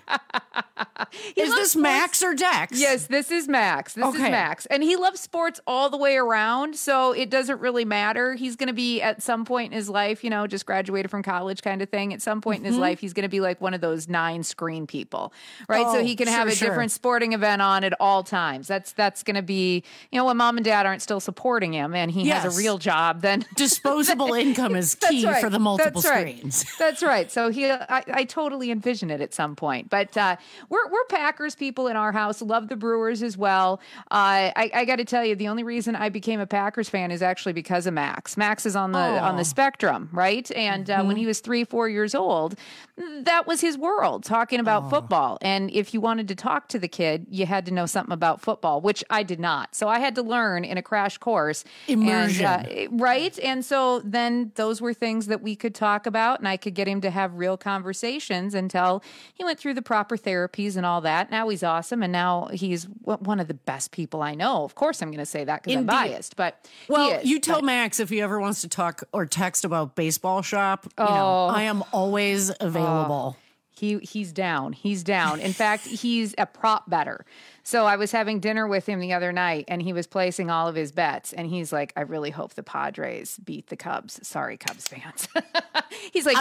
Is this Max or Dex? Yes, this is Max. This is Max. And he loves sports all the way around, so it doesn't really matter. He's going to be at some point in his life, just graduated from college kind of thing. At some point in his life, he's going to be like one of those 9-screen people, right? So he can have a different sporting event on at all times. That's going to be, when mom and dad aren't still supporting him and he has a real job, then disposable income is key for the multiple screens. That's right. So I totally envision it at some point. But we're Packers people in our house, love the Brewers as well. I got to tell you, the only reason I became a Packers fan is actually because of Max. Max is on the spectrum, right? And when he was 3-4 years old, that was his world, talking about football. And if you wanted to talk to the kid, you had to know something about football, which I did not. So I had to learn in a crash course. Immersion. And, right? And so then those were things that we could talk about, and I could get him to have real conversations until he went through the proper therapies and all that. Now he's awesome, and now he's one of the best people I know. Of course I'm going to say that because I'm biased, but he is. You tell Max if he ever wants to talk or text about Baseball Shop. I am always available. He's down. He's down. In fact, he's a prop better. So I was having dinner with him the other night, and he was placing all of his bets. And he's like, I really hope the Padres beat the Cubs. Sorry, Cubs fans. He's like,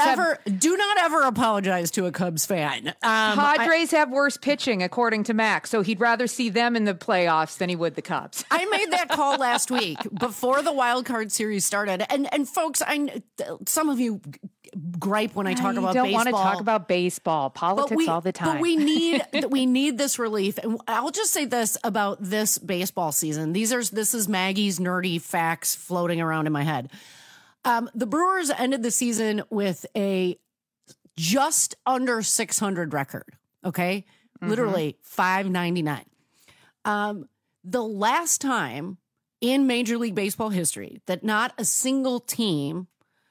do not ever apologize to a Cubs fan. Padres have worse pitching, according to Max. So he'd rather see them in the playoffs than he would the Cubs. I made that call last week before the wild card series started. And folks, some of you gripe when I talk about baseball. You don't want to talk about baseball, politics all the time. But we need this relief. And I'll just say this about this baseball season. This is Maggie's nerdy facts floating around in my head. The Brewers ended the season with a just under 600 record. Okay. Literally 599. The last time in Major League Baseball history that not a single team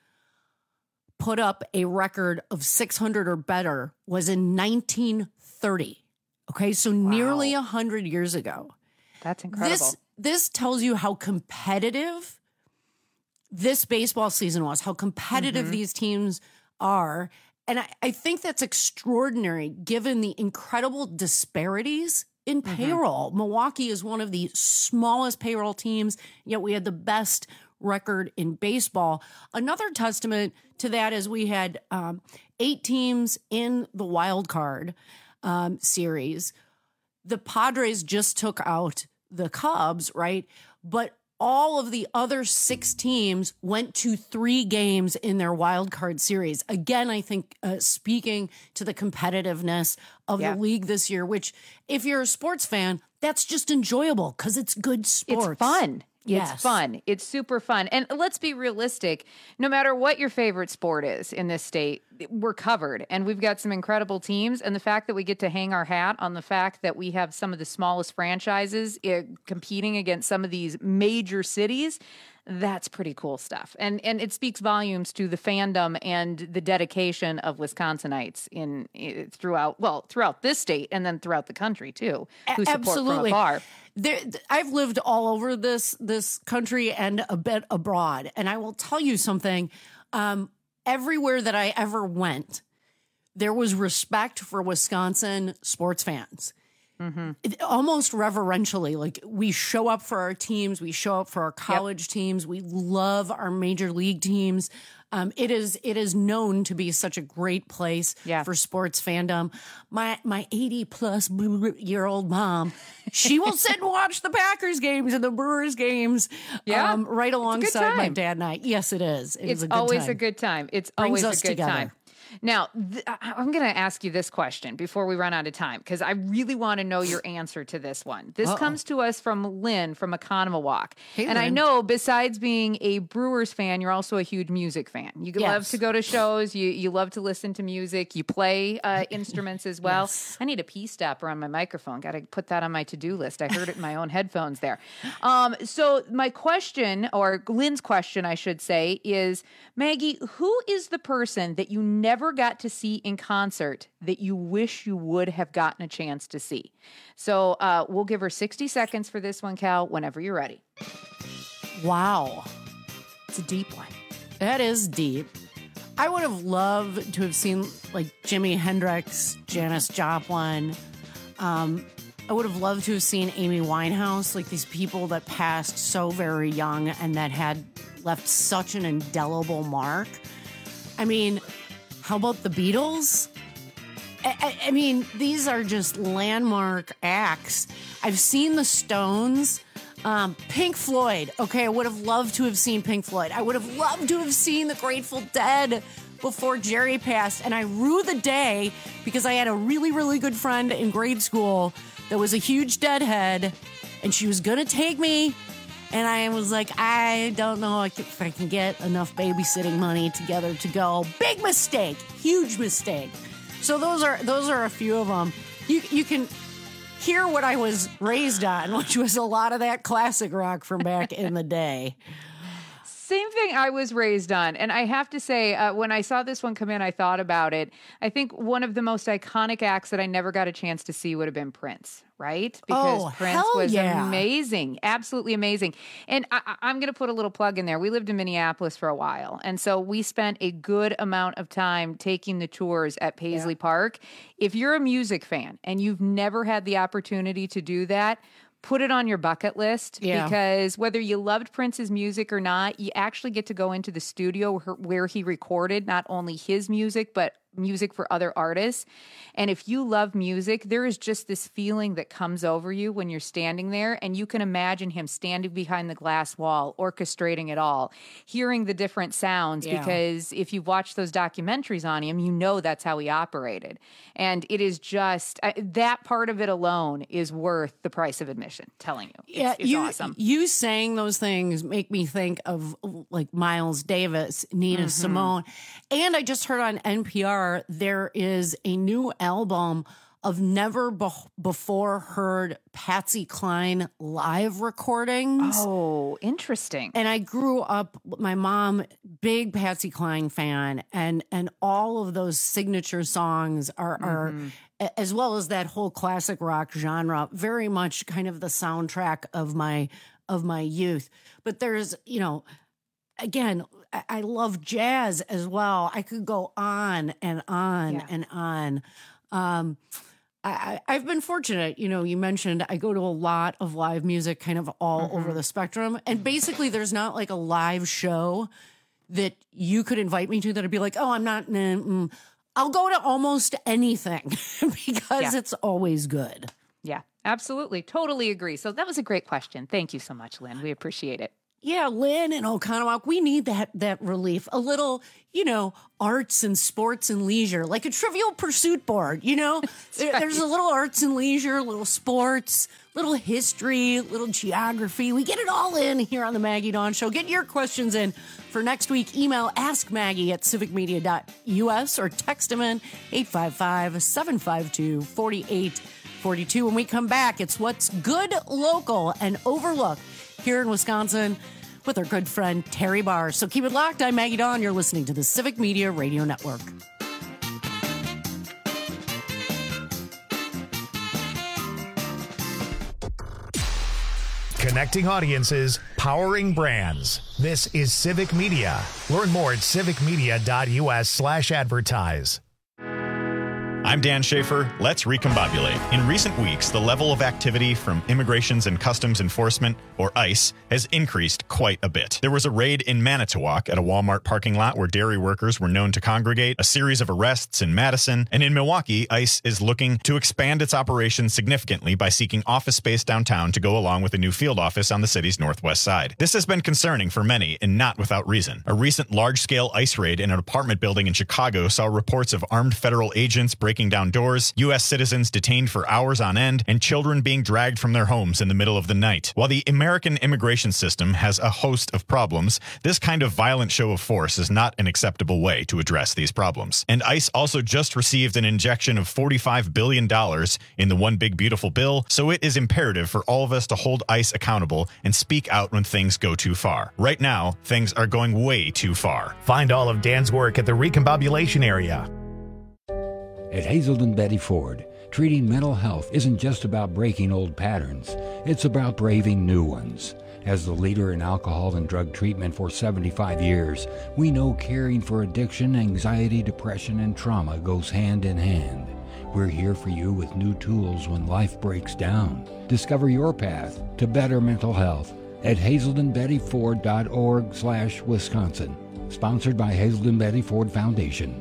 put up a record of 600 or better was in 1930. Okay, so nearly 100 years ago. That's incredible. This tells you how competitive this baseball season was, how competitive these teams are. And I think that's extraordinary given the incredible disparities in payroll. Milwaukee is one of the smallest payroll teams, yet we had the best record in baseball. Another testament to that is we had 8 teams in the wild card series. The Padres just took out the Cubs, right? But all of the other 6 teams went to 3 games in their wild card series. Again, I think speaking to the competitiveness of the league this year, which if you're a sports fan, that's just enjoyable because it's good sports. It's fun. Yes. It's fun. It's super fun. And let's be realistic. No matter what your favorite sport is in this state, we're covered. And we've got some incredible teams. And the fact that we get to hang our hat on the fact that we have some of the smallest franchises competing against some of these major cities, That's pretty cool stuff. And it speaks volumes to the fandom and the dedication of Wisconsinites throughout this state and then throughout the country too, who support Absolutely. from afar. I've lived all over this country and a bit abroad. And I will tell you something, everywhere that I ever went, there was respect for Wisconsin sports fans. Mm-hmm. Almost reverentially, like we show up for our teams, we show up for our college teams, we love our major league teams. It is known to be such a great place for sports fandom. My 80-plus-year-old mom, she will sit and watch the Packers games and the Brewers games, right alongside my dad and I. Yes, it is. It's always a good time. It's always a good time. Now, I'm going to ask you this question before we run out of time, because I really want to know your answer to this one. This comes to us from Lynn from Economawalk. Hey, and Lynn. I know besides being a Brewers fan, you're also a huge music fan. You love to go to shows. You love to listen to music. You play instruments as well. Yes. I need a pee stopper on my microphone. Got to put that on my to-do list. I heard it in my own headphones there. So my question, or Lynn's question, I should say, is, Maggie, who is the person that you never got to see in concert that you wish you would have gotten a chance to see? So we'll give her 60 seconds for this one, Cal, whenever you're ready. Wow. It's a deep one. That is deep. I would have loved to have seen like Jimi Hendrix, Janis Joplin. I would have loved to have seen Amy Winehouse, like these people that passed so very young and that had left such an indelible mark. I mean, how about the Beatles? I mean, these are just landmark acts. I've seen the Stones, Pink Floyd. Okay, I would have loved to have seen Pink Floyd. I would have loved to have seen the Grateful Dead before Jerry passed. And I rue the day because I had a really, really good friend in grade school that was a huge Deadhead, and she was going to take me. And I was like, I don't know if I can get enough babysitting money together to go. Big mistake, huge mistake. So those are a few of them. You can hear what I was raised on, which was a lot of that classic rock from back in the day. Same thing I was raised on. And I have to say, when I saw this one come in, I thought about it. I think one of the most iconic acts that I never got a chance to see would have been Prince, right? Because Prince was amazing, absolutely amazing. And I'm going to put a little plug in there. We lived in Minneapolis for a while. And so we spent a good amount of time taking the tours at Paisley Park. If you're a music fan and you've never had the opportunity to do that, put it on your bucket list, because whether you loved Prince's music or not, you actually get to go into the studio where he recorded not only his music, but music for other artists. And if you love music, there is just this feeling that comes over you when you're standing there, and you can imagine him standing behind the glass wall, orchestrating it all, hearing the different sounds, because if you've watched those documentaries on him, you know that's how he operated. And it is just, that part of it alone is worth the price of admission, telling you. It's awesome. You saying those things make me think of like Miles Davis, Nina Simone. And I just heard on NPR, there is a new album of never before heard Patsy Cline live recordings. Oh, interesting. And I grew up, my mom, big Patsy Cline fan, and all of those signature songs are as well as that whole classic rock genre, very much kind of the soundtrack of my youth. But there's, again, I love jazz as well. I could go on and on and on. I've been fortunate. You mentioned I go to a lot of live music kind of all over the spectrum. And basically there's not like a live show that you could invite me to that I'd be like, oh, I'm not, I'll go to almost anything because it's always good. Yeah, absolutely. Totally agree. So that was a great question. Thank you so much, Lynn. We appreciate it. Yeah, Lynn and Oconomowoc, we need that relief. A little, arts and sports and leisure, like a Trivial Pursuit board, There's a little arts and leisure, little sports, little history, little geography. We get it all in here on the Maggie Dawn Show. Get your questions in for next week. Email askmaggie@civicmedia.us or text them in 855-752-4842. When we come back, it's what's good, local, and overlooked here in Wisconsin. with our good friend Terry Barr. So keep it locked. I'm Maggie Dawn. You're listening to the Civic Media Radio Network. Connecting audiences, powering brands. This is Civic Media. Learn more at civicmedia.us/advertise. I'm Dan Schaefer. Let's recombobulate. In recent weeks, the level of activity from Immigrations and Customs Enforcement, or ICE, has increased quite a bit. There was a raid in Manitowoc at a Walmart parking lot where dairy workers were known to congregate, a series of arrests in Madison, and in Milwaukee, ICE is looking to expand its operations significantly by seeking office space downtown to go along with a new field office on the city's northwest side. This has been concerning for many, and not without reason. A recent large-scale ICE raid in an apartment building in Chicago saw reports of armed federal agents breaking down doors, U.S. citizens detained for hours on end, and children being dragged from their homes in the middle of the night. While the American immigration system has a host of problems, this kind of violent show of force is not an acceptable way to address these problems. And ICE also just received an injection of $45 billion in the One Big Beautiful Bill, so it is imperative for all of us to hold ICE accountable and speak out when things go too far. Right now, things are going way too far. Find all of Dan's work at the Recombobulation area. At Hazelden Betty Ford, treating mental health isn't just about breaking old patterns, it's about braving new ones. As the leader in alcohol and drug treatment for 75 years, we know caring for addiction, anxiety, depression, and trauma goes hand in hand. We're here for you with new tools when life breaks down. Discover your path to better mental health at hazeldenbettyford.org/Wisconsin. Sponsored by Hazelden Betty Ford Foundation.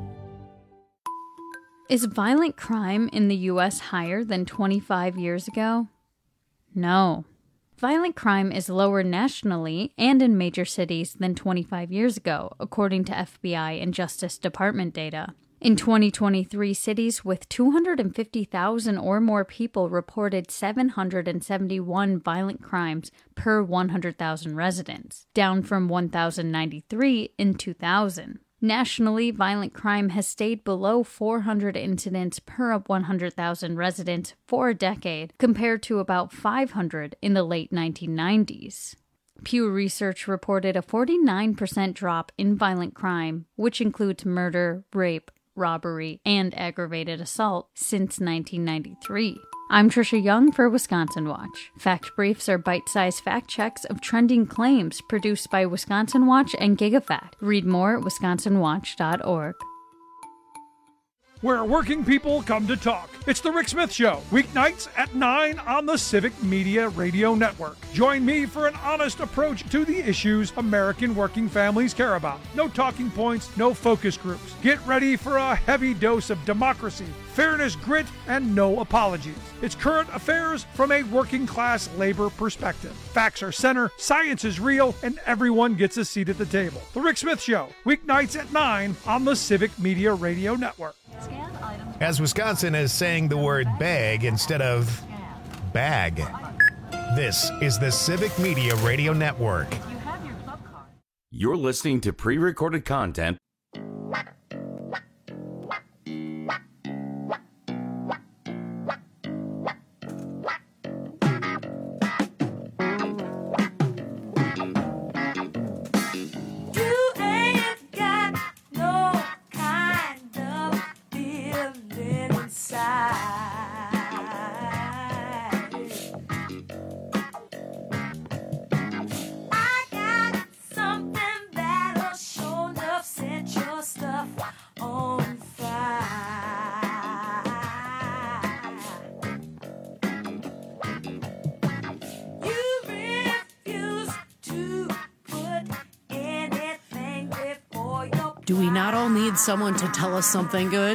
Is violent crime in the U.S. higher than 25 years ago? No. Violent crime is lower nationally and in major cities than 25 years ago, according to FBI and Justice Department data. In 2023, cities with 250,000 or more people reported 771 violent crimes per 100,000 residents, down from 1,093 in 2000. Nationally, violent crime has stayed below 400 incidents per 100,000 residents for a decade, compared to about 500 in the late 1990s. Pew Research reported a 49% drop in violent crime, which includes murder, rape, robbery, and aggravated assault, since 1993. I'm Trisha Young for Wisconsin Watch. Fact Briefs are bite-sized fact checks of trending claims produced by Wisconsin Watch and GigaFact. Read more at wisconsinwatch.org. Where working people come to talk. It's The Rick Smith Show, weeknights at 9 on the Civic Media Radio Network. Join me for an honest approach to the issues American working families care about. No talking points, no focus groups. Get ready for a heavy dose of democracy, fairness, grit, and no apologies. It's current affairs from a working class labor perspective. Facts are center, science is real, and everyone gets a seat at the table. The Rick Smith Show, weeknights at 9 on the Civic Media Radio Network. As Wisconsin is saying the word bag instead of bag. This is the Civic Media Radio Network. You're listening to pre-recorded content. Do we not all need someone to tell us something good?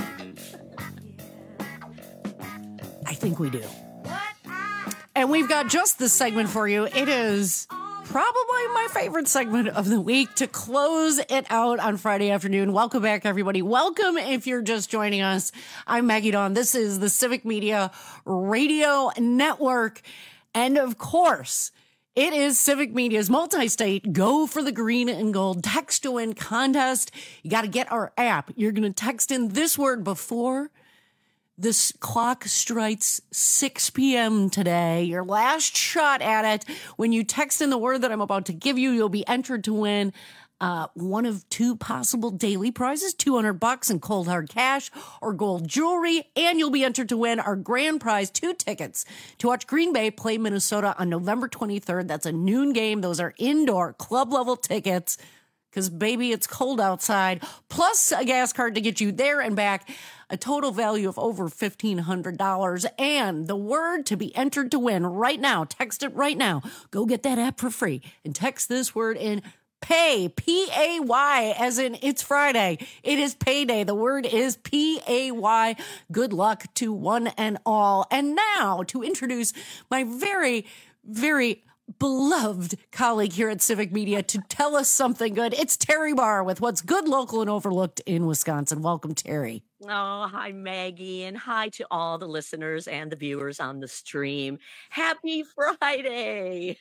I think we do. And we've got just this segment for you. It is probably my favorite segment of the week to close it out on Friday afternoon. Welcome back, everybody. Welcome if you're just joining us. I'm Maggie Dawn. This is the Civic Media Radio Network. And of course, it is Civic Media's multi-state Go for the Green and Gold Text to Win contest. You got to get our app. You're going to text in this word before This clock strikes 6 p.m. today. Your last shot at it. When you text in the word that I'm about to give you, you'll be entered to win one of two possible daily prizes, $200 in cold hard cash or gold jewelry. And you'll be entered to win our grand prize, 2 tickets to watch Green Bay play Minnesota on November 23rd. That's a noon game. Those are indoor club level tickets. Because, baby, it's cold outside, plus a gas card to get you there and back, a total value of over $1,500. And the word to be entered to win right now, text it right now. Go get that app for free and text this word in pay, P-A-Y, as in it's Friday. It is payday. The word is P-A-Y. Good luck to one and all. And now to introduce my very, very beloved colleague here at Civic Media to tell us something good. It's Terry Barr with what's good, local, and overlooked in Wisconsin. Welcome, Terry. Oh, hi, Maggie, and hi to all the listeners and the viewers on the stream. Happy Friday.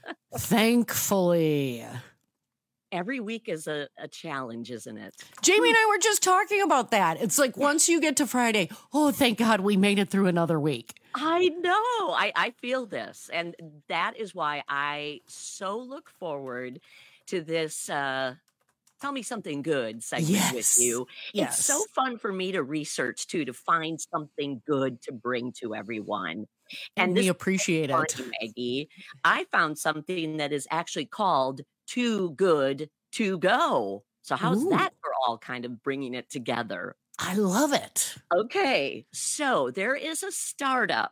Thankfully. Every week is a challenge, isn't it? Jamie and I were just talking about that. It's like once you get to Friday, oh, thank God we made it through another week. I know. I feel this. And that is why I so look forward to this Tell Me Something Good segment with you. Yes. It's so fun for me to research, too, to find something good to bring to everyone. And we appreciate it. Maggie. I found something that is actually called Too Good to Go. So how's that for all kind of bringing it together? I love it. Okay, so there is a startup,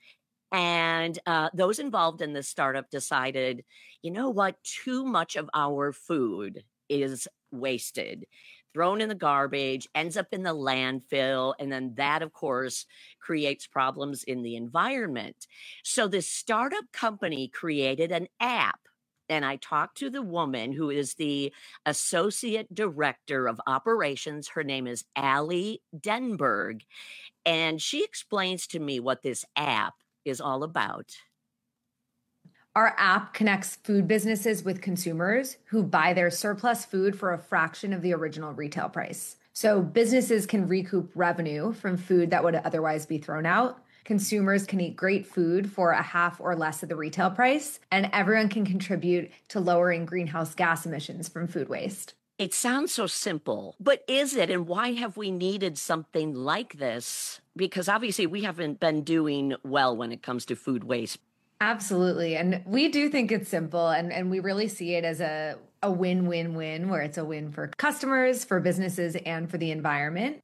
and those involved in this startup decided, you know what, too much of our food is wasted, thrown in the garbage, ends up in the landfill, and then that, of course, creates problems in the environment. So this startup company created an app. And I talked to the woman who is the associate director of operations. Her name is Allie Denberg. And she explains to me what this app is all about. Our app connects food businesses with consumers who buy their surplus food for a fraction of the original retail price. So businesses can recoup revenue from food that would otherwise be thrown out. Consumers can eat great food for a half or less of the retail price, and everyone can contribute to lowering greenhouse gas emissions from food waste. It sounds so simple, but is it? And why have we needed something like this? Because obviously we haven't been doing well when it comes to food waste. Absolutely. And we do think it's simple, and we really see it as a win-win-win, where it's a win for customers, for businesses, and for the environment.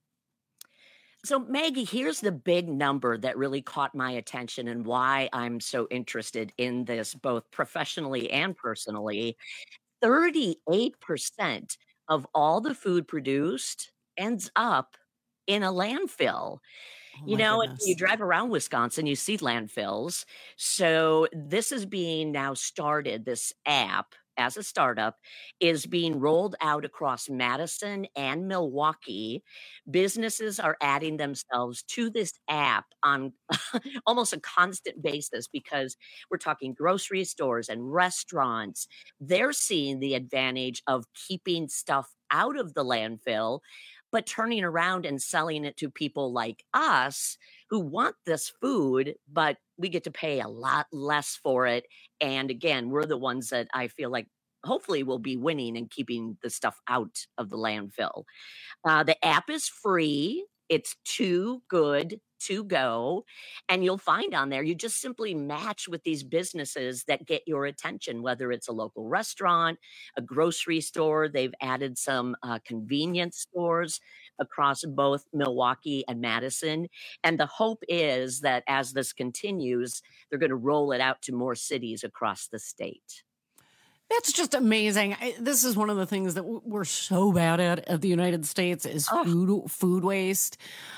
So, Maggie, here's the big number that really caught my attention and why I'm so interested in this, both professionally and personally. 38% of all the food produced ends up in a landfill. You know, and you drive around Wisconsin, you see landfills. So this is being now started, this app, as a startup, is being rolled out across Madison and Milwaukee. Businesses are adding themselves to this app on almost a constant basis because we're talking grocery stores and restaurants. They're seeing the advantage of keeping stuff out of the landfill, but turning around and selling it to people like us who want this food, but we get to pay a lot less for it. And again, we're the ones that I feel like hopefully will be winning and keeping the stuff out of the landfill. The app is free. It's Too Good to Go. And you'll find on there, you just simply match with these businesses that get your attention, whether it's a local restaurant, a grocery store. They've added some convenience stores across both Milwaukee and Madison. And the hope is that as this continues, they're going to roll it out to more cities across the state. That's just amazing. This is one of the things that we're so bad at the United States is food waste.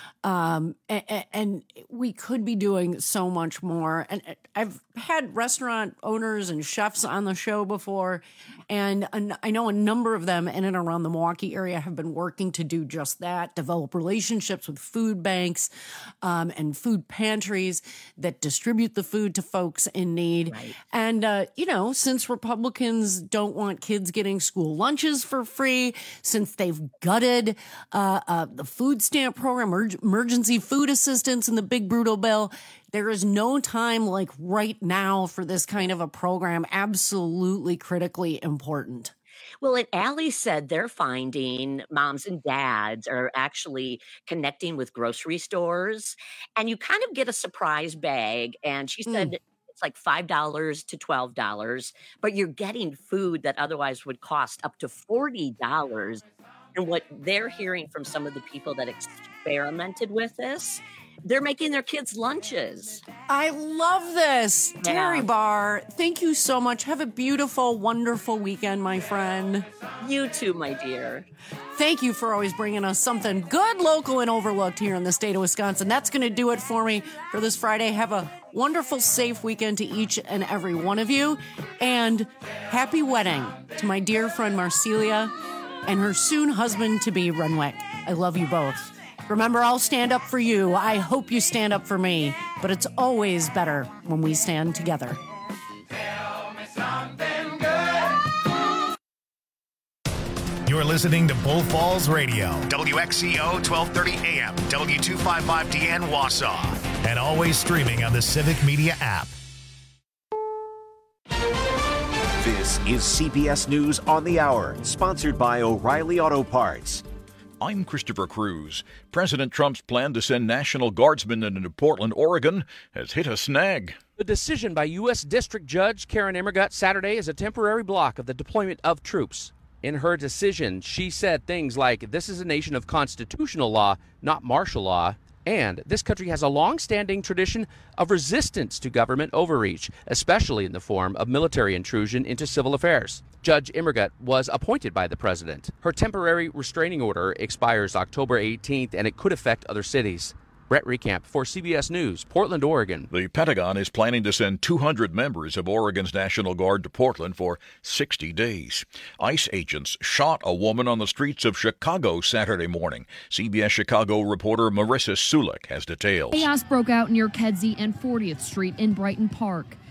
And we could be doing so much more. And I've had restaurant owners and chefs on the show before, and I know a number of them in and around the Milwaukee area have been working to do just that, develop relationships with food banks and food pantries that distribute the food to folks in need. Right. And, since Republicans don't want kids getting school lunches for free, since they've gutted the food stamp program, emergency food assistance in the big brutal bill. There is no time like right now for this kind of a program. Absolutely critically important. Well, and Allie said they're finding moms and dads are actually connecting with grocery stores, and you kind of get a surprise bag. And she said it's like $5 to $12, but you're getting food that otherwise would cost up to $40. And what they're hearing from some of the people that experimented with this, they're making their kids lunches. I love this. Yeah. Terry Barr, thank you so much. Have a beautiful, wonderful weekend, my friend. You too, my dear. Thank you for always bringing us something good, local, and overlooked here in the state of Wisconsin. That's going to do it for me for this Friday. Have a wonderful, safe weekend to each and every one of you. And happy wedding to my dear friend Marcelia and her soon husband-to-be, Renwick. I love you both. Remember, I'll stand up for you. I hope you stand up for me. But it's always better when we stand together. You're listening to Bull Falls Radio, WXCO 1230 AM, W255DN Wausau, and always streaming on the Civic Media app. This is CBS News on the Hour, sponsored by O'Reilly Auto Parts. I'm Christopher Cruz. President Trump's plan to send National Guardsmen into Portland, Oregon has hit a snag. The decision by U.S. District Judge Karen Immergut Saturday is a temporary block of the deployment of troops. In her decision, she said things like, "This is a nation of constitutional law, not martial law," and "This country has a long-standing tradition of resistance to government overreach, especially in the form of military intrusion into civil affairs." Judge Immergut was appointed by the president. Her temporary restraining order expires October 18th, and it could affect other cities. Brett Recamp for CBS News, Portland, Oregon. The Pentagon is planning to send 200 members of Oregon's National Guard to Portland for 60 days. ICE agents shot a woman on the streets of Chicago Saturday morning. CBS Chicago reporter Marissa Sulik has details. Chaos broke out near Kedzie and 40th Street in Brighton Park.